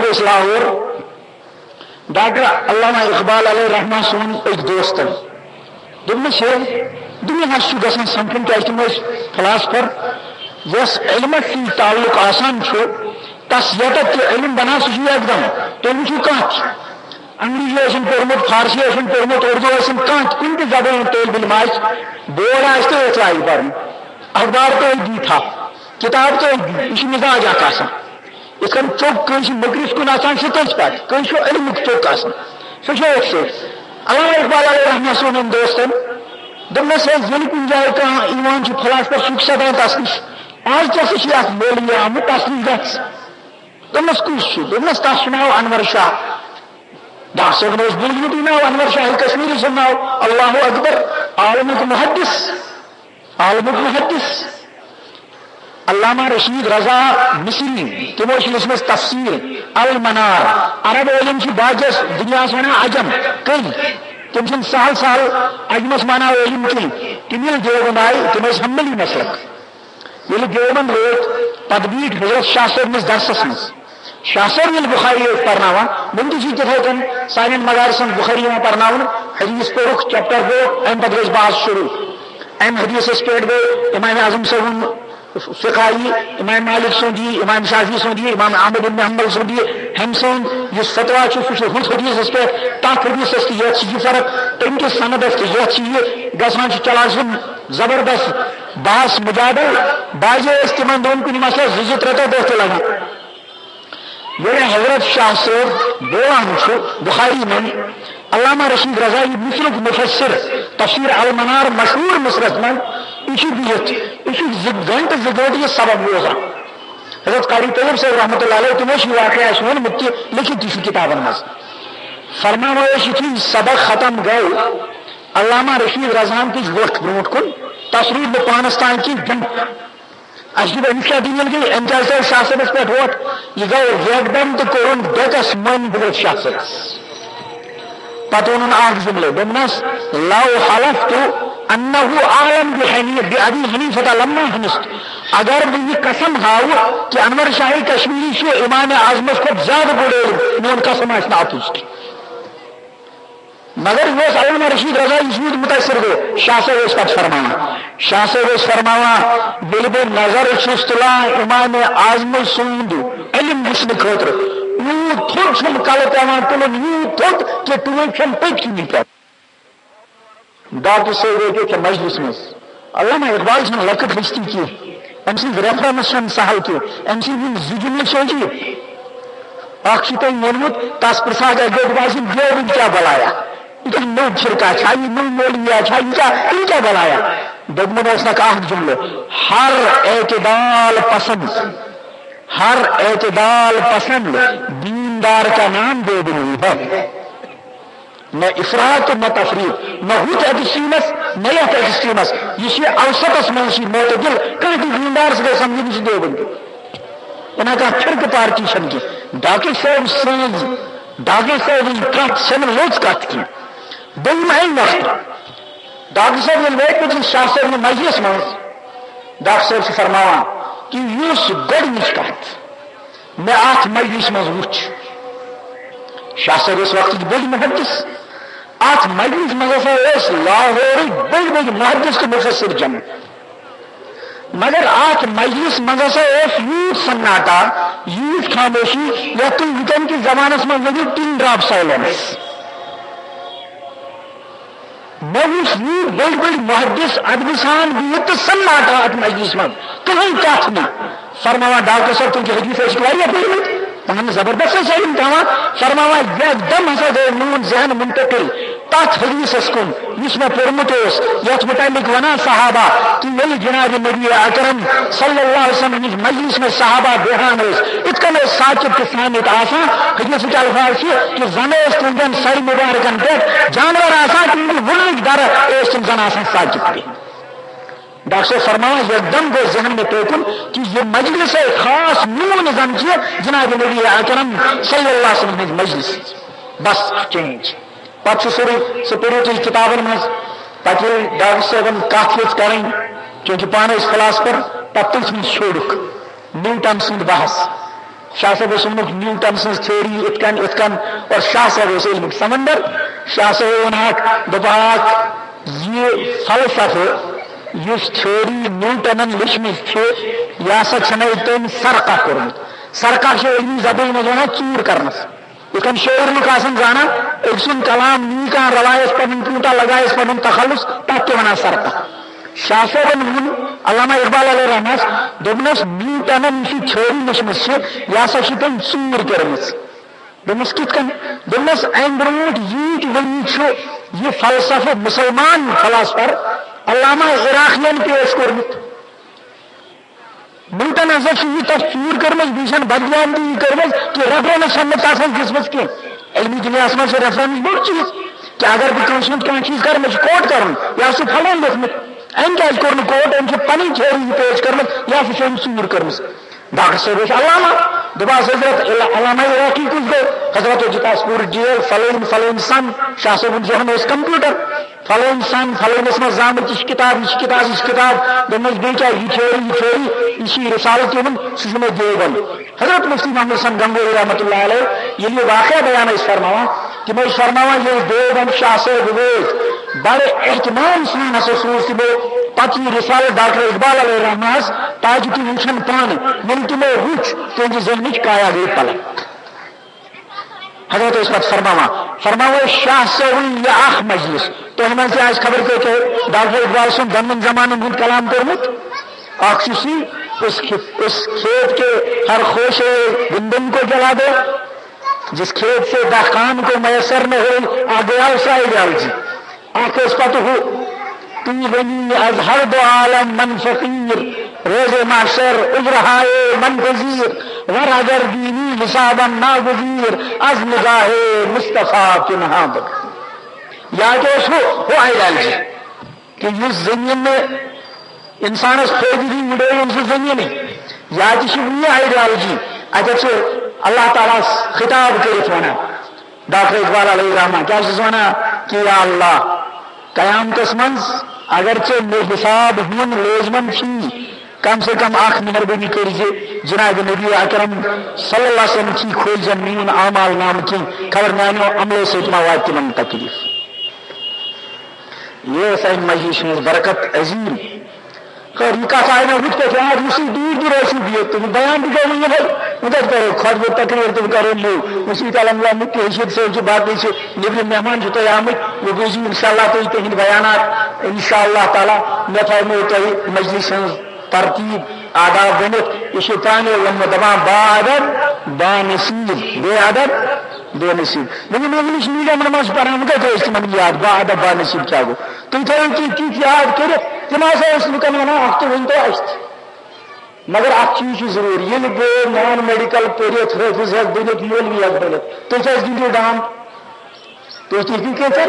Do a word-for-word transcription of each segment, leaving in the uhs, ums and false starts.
اس Lahore doctor علامہ اقبال علیہ رحمہ سون ایک دوست دمس ہے دنیا گھن سمکھن کیا تم فلاسفر یس علمس سی تعلق آسان تس یتت تہ علم بنا سہ ایک دم تھی وچو کھانا انگریزی یسن پورمت فارسی یسن پورمت اردو یسن کھانا کن تہ زبان طالب علم آس بورڈ آس تو اتلائی پڑھن اخبار تو دی تھا کتاب تو یہ مزاج اخ آسان اس کن چوک کنس مکرس کن آسان سہ تس پہ کنس علم چوک آسان سہ ایک سیٹ علامہ اقبال علیہ رحمہ سون دوستن دمس یل کن جائے کھانا فلاسفر سک سدان تس نش آج کیا مولی آمت تس نش گھس دمس کس دمس تس ناو انور شاہ ڈاکٹر صاحب اس بوجمت یہ ناو انور شاہ کشمیری سن ناو اللہ اکبر عالمک محدث عالمک محدث علامہ رشید رضا مصری تمو لچمس تفسیر المنار عرب علم باجس دنیا ونان عجم کل تم چھ سہل سہل عجمس مانا علم کل تم یل دیوبند آئی تم حنبلی مسلک یل دیوبند روت پتہ بیٹھ حضرت شاہ صاحب مس درسس مز شاہ صاحب یل بخاری پرناوان ون تھی تتھے کن سان مدارسن بخاری پرنا حدیث پورک چیپٹر گو ام پتہ گھس بحث شروع ام حدیثس پہ گو امام اعظم صاحب فقائی امام مالک سوندی امام شافعی سوندی امام احمد بن حنبل سوندی ہم سون یہ فتوا سہ ہت حدیثس پہ تک حدیثس تو یہ فرق تم کس سندس تو یہ گھان چلان سن زبردست بحث مجادل بازے تم دون کن مسئلہ زٕ زٕ ترٛےٚ ترٛےٚ دہ تہ لگان یل حضرت شاہ صاحب بولان بخاری من علامہ رشید رضا مصرک مفسر تفسیر المنار مشہور مصرس من یہ بہت یہ زٕ گنٹہ زٕ گنٹہ یہ سبق بوزان حضرت قاری طیب صاحب رحمۃ اللہ علیہ تمو واقعہ وونمت تہ لکھت تہ کتابن مز فرمانا یتھی سبق ختم گو علامہ رشید رضان تج وقت برونٹ کن تصویر بہ پانس تان کی گنٹہ اس امس کیا دلیل گئی ام کیا شاہ صاحبس پہ ووٹ یہ گو یک دم تو کورن ڈیکس من حضرت شاہ صاحبس پتہ وونن اکھ جملہ دوپنس لو حلفت انه عالم بابی حنیفہ لما حنست اگر بہ یہ قسم ہاو کہ انور شاہ کشمیری چھ امام اعظمس کھت زیادہ بوڑ علم میون قسم آس اپز مگر یہ علامہ رشید رضا یہ متاثر گو شاہ صاحب پتہ فرمانا شاہ صاحب فرمانا یل بہ نظر چھس تلان امام اعظم سند علم وچھن خاطر یوت تھوڑ چھم کل پیوان تلن یوت تھوڑ کہ ٹوٹ چھم پٔتۍ کِنی پہ ڈاکٹر صاحب گئی کہ مجلس مز علامہ اقبال چھن لکٹ ہستی کی ام سند ریفرنس چھن سہل کی ام سند زٕ جملہ سوچی اکھ چھ تم وونمت تس پرساد گوٹ باسن دیوبند کیا بلایا یہ نو فرقہ چھا یہ نو مولویا چھا یہ کیا یہ کیا بلایا دوپمن اس نک اکھ جملہ ہر اعتدال پسند ہر اعتدال پسند دیندار کا نام دیوبند ہے نہ افراط نہ تفریط نہ ہت ایکسٹریمس نہ یت ایکسٹریمس یہ اوسطس من معتدل کہیں دیندار سے سمجھن سے دیوبند انہیں کہا فرقہ پارٹی چھن کی ڈاکٹر صاحب سن ڈاکٹر صاحب کت سن لوچ کت کی دم وقت ڈاکٹر صاحب یل ویٹ پہ شاہ صاحب مجلس من ڈاکٹر صاحب سے فرماوان کہ اس گۄڈنِچ کت میں ات مجلس مز وچ شاہ صاحب اس وقت بڑ محدث ات مجلس مز ہسا لاہور بڑ بڑ محدث تو مفسر جمع مگر ات مجلس مز ہسا یوت سناٹا یوت خاموشی یا تم وکن کے زمانس من ورنو ٹن ڈراپ سائلنس میں یوت بڑ بڑ محدث ادب سان بہت تو سناٹا ات مجلس من کہیں کت نا فرماوا ڈاکٹر صاحب تم کی حدیث واریاہ پڑھمت تمہیں زبردست علم پاوان فرماوا یک دم ہسا گو میون ذہن منتقل تات حدیثس کن اس میں پورمت یت متعلق ونان صحابہ کہ یل جناب نبی اکرم صلی اللہ علیہ وسلم مجلس میں صحابہ بیہان ات کن ساچب کے سامنے آسان حدیث کے الفاظ کہ زن تہندین سر مبارکن پہ جانور آسان تہند ورنک در تم زن آسان ساچب پہ ڈاکٹر صاحب فرمایا ایک دم گو ذہن میں توکن کہ یہ مجلس خاص نون زن جناب نبی اکرم صلی اللہ علیہ وسلم مجلس بس چینج پتہ سر پڑھو تھی کتابن مز پتہ ڈاکٹر صاحبن کت یژ کریں کیونکہ پانے اس کلاس پر پتہ تم چھوڑک نیوٹن سند بحث شاہ صاحب وونک نیوٹن سن تھیوری ات کن ات کن اور شاہ صاحب اس علم سمندر شاہ صاحب ون دپاک یہ فلسفہ اس تھیوری نیوٹنن لچمت یہ ہسا تم سرقہ کورمت سرقہ علمی زبان مز ونان ژور کرنس یہ شعر لوگ زانا ایک سن کلام نی کان روایس پن ٹوٹا لگائس پن تخلص تک تہ ونان سرقہ شاہ صاحبن ون علامہ اقبال علیہ رحمس دس نیوٹنن یہ تھیوری لچمت یہ ہسا تم ژور کرمت دس کت کن دس ام برو یت ونی یہ فلسفہ مسلمان فلاسفر علامہ عراقین پیش کورمت نیوٹن ہسا یہ تک ژور کرمت بیچن بدیاندی کرمت کہ ریفرنس ہم آسان دسمت کی علمی دنیا من سے ریفرنس بوڑ چیز کہ اگر بہ کنس کھانا چیز کر مجھے کوٹ کرن یا سہ پھلان لکھمت ام کیازِ کوٚر نہٕ کوٹ ام پنٕنۍ تھیوری پیش کٔرمٕژ یا سہ ام ژوٗر کٔرمٕژ ڈاکٹر صٲب ٲسۍ علامہ دپاس حضرت علامہ عراقی کُس گوٚو حضرت دِتاس پوٗرٕ ڈیل فلٲنۍ فلٲنۍ سن شاہ صٲبن ذہن اوس کمپیوٹر فلٲنۍ سن فلٲنِس منٛز زامٕژ یہِ چھِ کِتاب یہِ چھِ کِتاب یہِ چھِ کِتاب دوٚپمَس بیٚیہِ کیٛاہ یہِ تھیوری یہِ تھیوری یہِ چھِ رسالت یِمن سُہ چھُ مےٚ دیوبند حضرت مفتی محمد حسن گنگوئی رحمۃ اللہ علیہ ییٚلہِ یہِ واقعہ بیان ٲسۍ فرماوان تم ٲسۍ فرماوان ییٚلہِ دیوبند شاہ صٲب وٲتۍ بڑے احتمام سان ہسا سوز تمو پتہ یہ رسالت ڈاکٹر اقبال علیہ رحمٰس تاکہ تم وچن پان یل تمو وچ تہذ ذہنچ کایا گئی پلٹ حضرت اس پتہ فرماوان فرماو شاہ صٲبن یہ اخ مجلس تہ من سے آج خبر کہ ڈاکٹر اقبال سن دمن زمانن ہند کلام کورمت اخ سی اس اس کھیت کے ہر خوش گندم کو جلا دو جس کھیت سے دہقان کو میسر نہ ہو آ گیا اس آئیڈیالوجی آخ اس پتہ ہو تو بنی از ہر دو عالم من فقیر روز معشر اجرہائے من گزیر ور اگر دینی حسابا ناگزیر از نگاہ مصطفیٰ کنہا بک یا کہ اس ہو وہ آئیڈیالوجی کہ اس زمین میں انسان اس فیدی دی مڈے ان سے زمین یا کہ یہ آئیڈیالوجی اگر سے اللہ تعالیٰ خطاب کرت ونا ڈاکٹر اقبال علیہ الرحمہ کیا ونا کہ یا اللہ قیامتس منز اگرچہ مے حساب ہون لازمن چھی کم سے کم اخ مہربانی کریے جناب نبی اکرم صلی اللہ علیہ وسلم کی کھول جن میون اعمال نام کی خبر میانو عملو سۭتۍ ما واتہِ تِمن تکلیف یہ سن مجلس ہٕنٛز برکت عظیم خیر یہ کتھ آئی مےٚ ہُتھ پٲٹھۍ یاد یُس دوٗر دوٗر ٲسِو بِہِتھ تہٕ بیان تہِ گوٚو وٕنہِ وۄنۍ کتہِ کرو خۄطبہٕ تقریر تہِ کرو نوٚو مُفتی علم اللہ مفتی رشید صٲب چھِ باقٕے چھِ نیبرِم مہمان چھِ تۄہہِ آمٕتۍ وۄنۍ بوٗزِو انشاء اللہ تُہۍ تِہنٛدۍ بیانات انشاء اللہ تعالیٰ مےٚ تھایمو تۄہہِ مجلس ہٕنٛز ترتیب آداب ؤنِتھ یہ چھِ پرٛانیو ووٚنمُت دپان با ادب با نصیب بے ادب بے نصیب وۄنۍ یِم انگلش میڈیمن منٛز پران وۄنۍ کتہِ ٲسۍ تِمن یاد با ادب با نصیب کیٛاہ گوٚو تُہۍ تھٲیِو کینٛہہ تِتھ یاد کٔرِتھ تِم ہسا ٲسۍ لُکن ونان اکھ تہِ ؤنۍتو اَسہِ تہِ مگر اکھ چیٖز چھُ ضروٗری ییٚلہِ بہٕ نان میڈیکل پٔرِتھ حٲفظ ہٮ۪کہٕ بٔنِتھ مولوی ہٮ۪کہٕ بٔنِتھ تُہۍ کیٛازِ گِنٛدِو ڈان تُہۍ تہِ ہیٚکِو کینٛہہ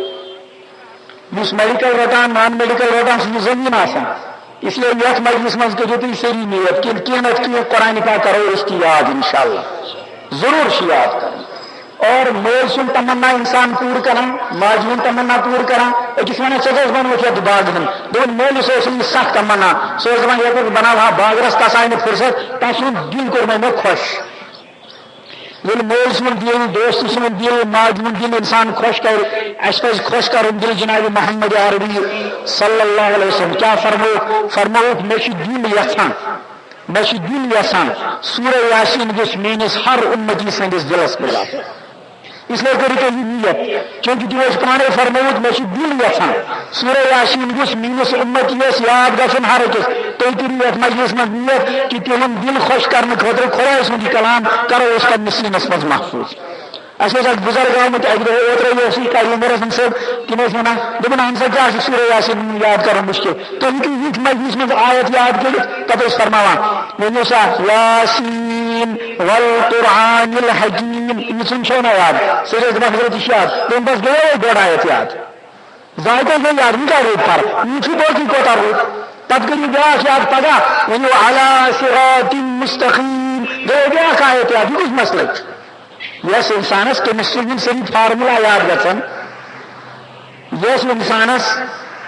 کٔرِتھ یُس میڈیکل رٹان نان میڈیکل رٹان سُہ چھُ زٔمیٖن آسان اس لیے یتھ مجلس منٛز کٔرِو تُہۍ سٲری نیت کینٛہہ کینٛہہ نتہٕ کینٛہہ قرآنہِ پاک کرو أسۍ تہِ یاد انشاء اللہ ضروٗر چھِ یاد کرٕنۍ اور مٲلۍ سُنٛد تمنا انسان پوٗرٕ کران ماجہِ ہُنٛد تمنا پوٗرٕ کران أکِس ونان ژےٚ گژھِ بنوُتھ یتھ باغ ہن دوٚپُن مٲلِس اوس یہِ سخ تمنا سُہ اوس دپان یتھ بناو ہا باغرس تس آیہِ نہٕ فرصت تس سُنٛد دل کوٚر مےٚ مےٚ خۄش ییٚلہِ مٲلۍ سُنٛد دل دوست سُنٛد دل ماجہِ ہُنٛد دل انسان خۄش کرِ اسہِ پزِ خۄش کرُن دل جناب محمد عربی صلی اللہ علیہ وسلم کیٛاہ فرمووُکھ فرمووُکھ مےٚ چھُ دل یژھان مےٚ چھُ دل یژھان سورہ یاسین گژھِ میٲنِس ہر اُمتی سٕنٛدِس دلس منٛز آسُن اس لیے کٔرِو تُہۍ یہِ نیت چوٗنٛکہِ تِمو چھُ پانے فرمووُت مےٚ چھُ دل یژھان سورہ یاسین گوٚژھ میٲنِس اُمتی یس یاد گژھُن ہر أکِس تُہۍ کٔرِو یتھ مجلس منٛز نیت کہ تِہُنٛد دل خۄش کرنہٕ خٲطرٕ خۄداے سُنٛد یہِ کلام کرو أسۍ پننِس سیٖنس منٛز محفوٗظ اَسہِ اوس اکھ بُزرگ آمُت اکہِ دۄہ اوترے اوس یہِ کریٖم رسن صٲب تِم ٲسۍ ونان دوٚپُن اہن سا کیٛاہ چھُ سورہ یاسین یاد کرُن مُشکل تُہۍ ہیٚکِو یِتھ مجلس منٛز آیت یاد کٔرِتھ تتھ ٲسۍ فرماوان ؤنِو سا یاسین والقرآن الحکیم یِژھن چھو نا یاد سُہ ٲسۍ دپان حضرت یہِ چھُ یاد تمہِ پتہٕ گٔیے ڈۄڈ آیت یاد زایہِ تۄہہِ گٔے یاد وۄنۍ کیٛاہ روٗد فرق یہِ چھُ باقٕے کوتاہ روٗد پتہٕ کٔرِو بیاکھ یاد پگاہ ؤنِو علی صراط مستقیم گٔیے بیاکھ آیت یاد یہِ کُس مسلہٕ یس انسانس کیمسٹری ہند سٲری فارمولا یاد گژھان یس انسانس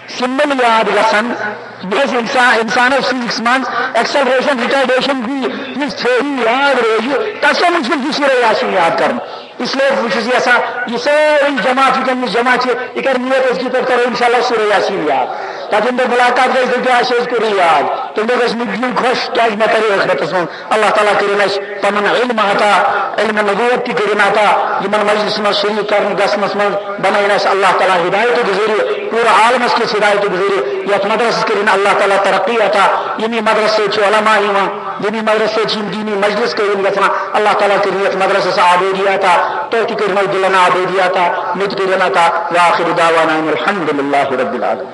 سمبل یاد گژھان یس انسانس فزکس من ایکسلریشن ریٹارڈیشن ہز تھوری یاد روزِ تس منٛز چھُنہٕ سورہ یاسین یاد کرُن اس لیے بہٕ چھُس یژھان یہِ سٲرٕے جماعت یُس جماعت چھِ یہِ کَرِ نیت أزکہِ پٮ۪ٹھ کرو انشاء اللہ سورہ یاسین یاد تَتٮ۪ن دۄہ مُلاقات گژھِ دٔپِو اَسہِ حظ کوٚر یاد تَمہِ دۄہ گژھِ مےٚ دِل خۄش کیٛازِ مےٚ تَرِ ٲخرتس منٛز اللہ تعالیٰ کٔرِنۍ اَسہِ پَنُن علم عطا علم نبوت تہِ کٔرِنۍ عطا یِمن مجلسن منٛز شریٖک کرنہٕ گژھنس منٛز بنٲیِن اَسہِ اللہ تعالیٰ ہدایتُک ذٔریعہٕ پوٗرٕ عالمس کِس ہدایتُک ذٔریعہٕ یتھ مدرسس کٔرِنۍ اللہ تعالیٰ ترقی عطا ییٚمہِ مدرسہٕ سۭتۍ چھِ علما یِوان ییٚمہِ مدرسہٕ سۭتۍ چھِ یِم دیٖنی مجلس قٲیِم گژھان اللہ تعالیٰ کٔرِنۍ یتھ مدرسس آبٲدی عطا تۄہہِ تہِ کٔرِنو دِلن آبٲدی عطا مےٚ تہِ کٔرِنۍ عطا وآخر دعوانا ان الحمد للہ رب العالمین.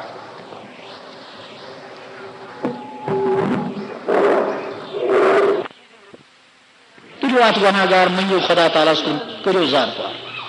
ات گناہگار منگو خدا تعالیٰ کن کرو زار پار.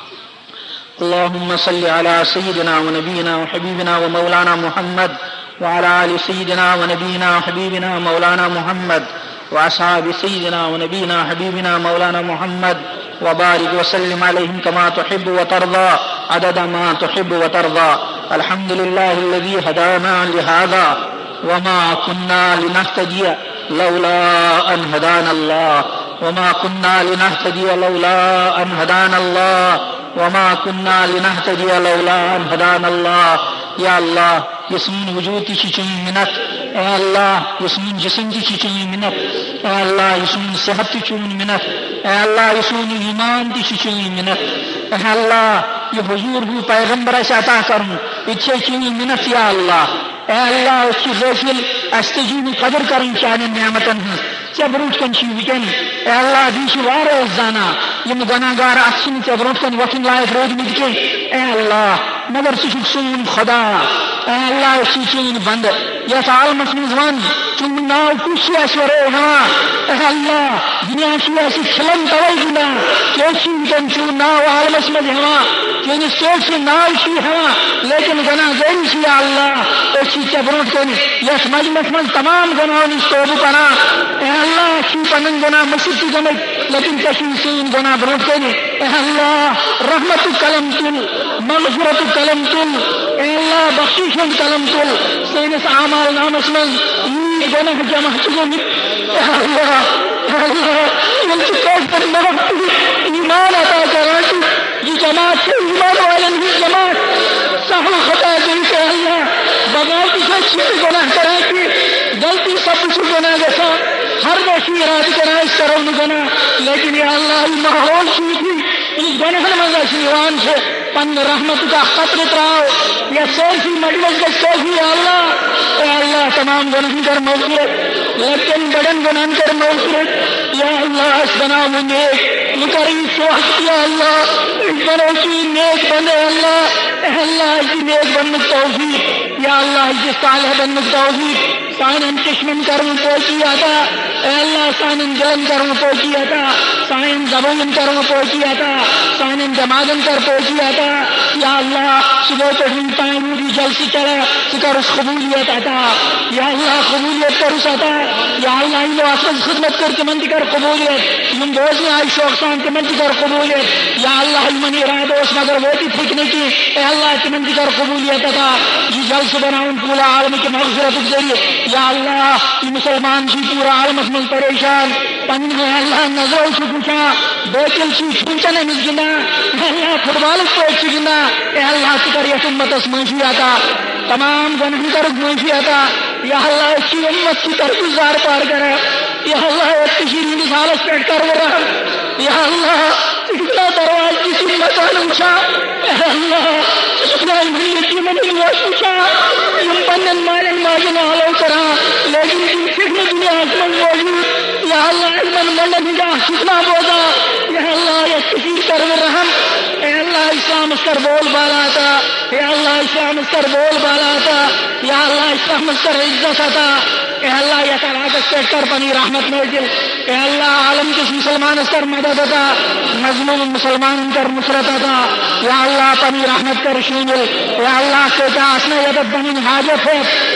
اللهم صل على سيدنا ونبينا وحبيبنا ومولانا محمد وعلى آل سيدنا ونبينا وحبيبنا مولانا محمد وأصحاب سيدنا ونبينا حبيبنا مولانا محمد وبارك وسلم عليهم كما تحب وترضى عدد ما تحب وترضى. الحمد لله الذي هدانا لهذا وما كنا لنهتدي لولا أن هدانا الله وما كنا لنهتدي لولا أن هدانا الله وما كنا لنهتدي لولا أن هدانا الله. یا اللہ یسمون وجود تھی چون منت اے اللہ یسمون جسم تھی چون منت اے اللہ یسمون صحت تھی چون منت اے اللہ یسمون ایمان تھی چون منت اے اللہ یہ حضور ہو پیغمبر سے عطا کرن اتھے چون منت یا اللہ اے اللہ اس کی غافل استجیب قدر کرن چانن نعمتن ژےٚ برونٛٹھ کَنۍ چھِ وٕنکٮ۪ن اے اللہ بیٚیہِ چھِ واریاہ زانان یِم گۄناہگار اَتھ چھِنہٕ ژےٚ برونٛٹھ کَنۍ وۄتھُن لایق روٗدمٕتۍ کینٛہہ اے اللہ مگر ژٕ چھُکھ سون خدا اے اللہ أسۍ چھِ چٲنۍ بنٛدٕ یتھ عالمس منٛز وَن چون ناو کُس چھُ اَسہِ ورٲے ہٮ۪وان اے اللہ دُنیا چھُ اَسہِ کھِلن تَوَے گِنٛدان کہِ أسۍ چھِ وٕنکٮ۪ن چون ناو عالمس منٛز ہٮ۪وان چٲنِس ژوٚٹ سُنٛد ناو چھُ ہٮ۪وان لیکن گۄناہگٲری چھِ یا اللہ أسۍ چھِ ژےٚ برونٛٹھ کَنۍ یتھ مجلس منٛز تمام گۄناہو نِش توبہٕ کران اے اللہ أسۍ چھِ پنٕنۍ گۄناہ مٔشِد تہِ گٔمٕتۍ لیکن ژےٚ چھُے سٲنۍ گۄناہ برونٛٹھ کَنۍ اے اللہ رحمتُک قلم تُل مغفرتُک قلم تُل اے اللہ بخشش ہُنٛد قلم تُل سٲنِس اعمال نامس منٛز ییٖتۍ گۄناہ جمع چھِ گٔمٕتۍ اے اللہ اے اللہ ییٚلہِ ژٕ کٲشِر محبت ایمان عطا کران چھُ یہ جماعت چھِ ایمان والٮ۪ن ہٕنٛز جماعت سہل خطا گٔیِتھ اے اللہ بغاوتہٕ سۭتۍ چھِ گۄناہ کران کہِ غلطی سببہٕ چھُ گۄناہ گژھان ہر دۄہ چھِ ارادٕ کران أسۍ کرو نہٕ گۄناہ لیکن یا اللہ یہِ ماحول چھُ یُتھُے یُس گۄناہن منٛز اَسہِ یِوان چھِ پننہِ رحمتُک اکھ قطرٕ تراو یتھ سٲرسٕے مجلس گژھِ کٲفی یا اللہ اے اللہ تمام گۄناہن کر مغفرت لۄکٹٮ۪ن بڑٮ۪ن گۄناہن کر مغفرت یا اللہ أسۍ بناو وۄنۍ نیک وۄنۍ کر یہِ سوخ یا اللہ أسۍ بنو چٲنۍ نیک بنٛدٕ اے اللہ اے اللہ اَسہِ دِ نیک بننُک توفیٖق یا اللہ اَسہِ دِ صالح بننُک توفیٖق سانٮ۪ن چشمن کرن پٲکی عطا اے اللہ سانٮ۪ن دلن کرن پٲکی عطا سانٮ۪ن زبانن کرن پٲکی عطا سانٮ۪ن دماغن کر پٲکی عطا یا اللہ صبح پٮ۪ٹھ وٕنیُک تام روٗد یہِ جلسہٕ چلان ژٕ کرُس قبوٗلیت عطا یا اللہ قبوٗلیت کرُس عطا یا اللہ یِمو اتھ منٛز خدمت کٔر تِمن تہِ کر قبوٗلیت یِم بوزنہِ آیہِ شوق سان تِمن تہِ کر قبوٗلیت یا اللہ یِمن ارادٕ اوس مگر وٲتِتھ ہیٚکہِ نہٕ کینٛہہ اے اللہ تِمن تہِ کر قبوٗلیت عطا یہِ جلسہٕ بناوُن پوٗرٕ عالمٕکہِ مغفرتُک ذٔریعہٕ یا اللہ یہ مسلمان چھ پورا عالمس من پریشان پنہ اللہ نظرو چھ وچان باطل چھ چھنچن امس گندان اللہ فٹ بالس پٲٹھۍ گندان اے اللہ ژٕ کر یتھ امتس معافی عطا تمام گناہن کرک معافی عطا یا اللہ أسۍ چھِ امت کی طرف زار پار کران یا اللہ یتھ کٔشیٖرِ ہٕنٛدِس حالس پٮ۪ٹھ کر رحم یا اللہ ژٕ چھُکھ نا درواز دِتھ مکان وٕچھان اے اللہ ژٕ چھُکھ نا یِمن یتیٖمن ہٕنٛدۍ ووٚش وٕچھان یِم پننٮ۪ن مالٮ۪ن ماجٮ۪ن حالو کران لیکن تم چھِکھ نہٕ دُنیاہس منٛز موجوٗد یا اللہ یِمن ملن ہٕنٛدۍ اکھ چھُکھ نا بوزان یا اللہ یتھ کٔشیٖرِ کر رحم اے اللہ اسلامس کر بول بالا عطا اے اللہ اسلامس کر بول بالا عطا یا اللہ اسلامس کر عزت عطا اے اللہ یتھ علاقس پٮ۪ٹھ کر پنٕنۍ رحمت نٲزِل اے اللہ عالم کس مسلمانس کر مدد عطا مظلوم مسلمانن کر نصرت عطا یا اللہ پنٕنۍ رحمت کر شٲمِل یا اللہ کۭتیاہ آسنَے ییٚتٮ۪تھ پنٕنۍ حاجت ہٮ۪تھ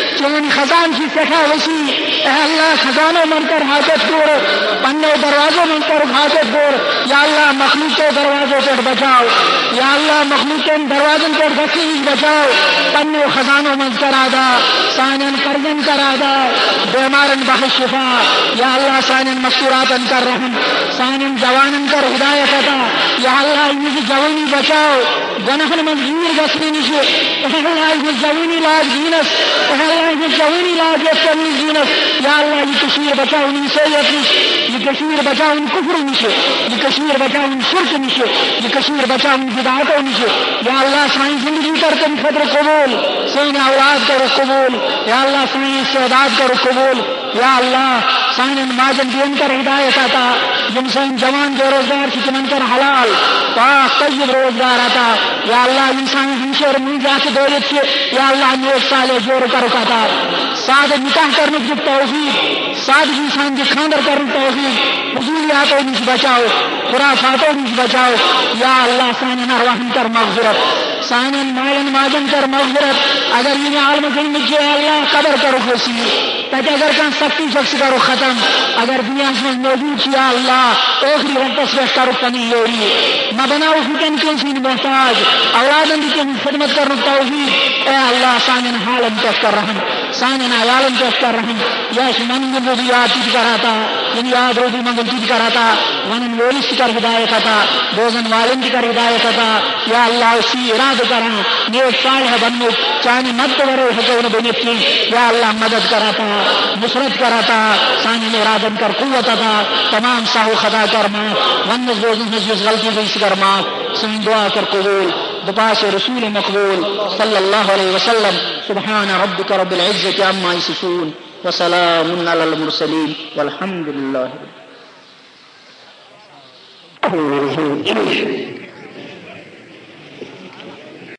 چون خزان کی سٹھا وسیع اے اللہ خزانوں من کر حاجت دور پنو دروازوں من کر حاجت دور یا اللہ مخلوق کے دروازوں پر بچاؤ یا اللہ مخلوق کے دروازوں پر بچی بچاؤ پنو خزانوں من کر آدا سانن کرجن کر آدا بیمارن بخش شفا یا اللہ سانن مستوراتن کر رحم سانن جوانن کر ہدایت عطا یا اللہ یہ جوانی بچاؤ گنہن من گیر گسنی نشے اے اللہ یہ جوانی لاج دینس اے اللہ یہ جوانی لاج چلنی دینس یا اللہ یہ کشمیر بچاؤ ان سیئت نش یہ کشمیر بچاؤ ان کفر نشے یہ کشمیر بچاؤ ان شرک نشے یہ کشمیر بچاؤ ان بدعاتوں نشے یا اللہ سائیں زندگی کر تم خطر قبول سائیں اولاد کرو قبول یا اللہ سائیں استعداد کرو قبول یا اللہ سائن ماجن دین کر ہدایت آتا جن سائن جوان بے روزگار کی تمن کر حلال پاک طیب روزگار آتا یا اللہ انسان ہمشیر منجا سے دولت سے یا اللہ نیک سالے جوڑ کر رکھاتا سادہ نکاح کرنے کی توفیق سادہ انسان کی خاندر کرنے توفیق فضولیاتوں نیچ بچاؤ خرافاتوں نیچ بچاؤ یا اللہ سائن ارواحن کر مغفرت سائن مائن ماجن کر مغفرت اگر یہ عالم دن میں کیا اللہ قدر کرو خوشی تاکہ اگر کان سختی شخص کرو ختم اگر دنیا میں موجود کیا اللہ اوخری رنٹس ویش کرو پنی یوری نہ بناؤ فکن کسی محتاج اولادن کی خدمت کرو توفیق اے اللہ سانن حالم پیش کر رحم سانن عیالم پیش کر رحم یاش منگل روزی یاد تیج کراتا یعنی یاد روزی منگل تیج کراتا ونن ویلس کر ہدایت آتا دوزن والن کر ہدایت آتا یا اللہ اسی اراد کرا نیک صالح بنو چاہنے مد ورو حکون بنت کی یا اللہ مدد کراتا نصرت کراتا سانن ارادن کر قوت آتا تمام ساہو خدا کر ماں ونس دوزن حجیز غلطی دیس کر ماں سن دعا کر قبول دپاس رسول مقبول صلی اللہ علیہ وسلم سبحان ربک رب العزت عما یصفون وسلام علی المرسلین والحمد للہ.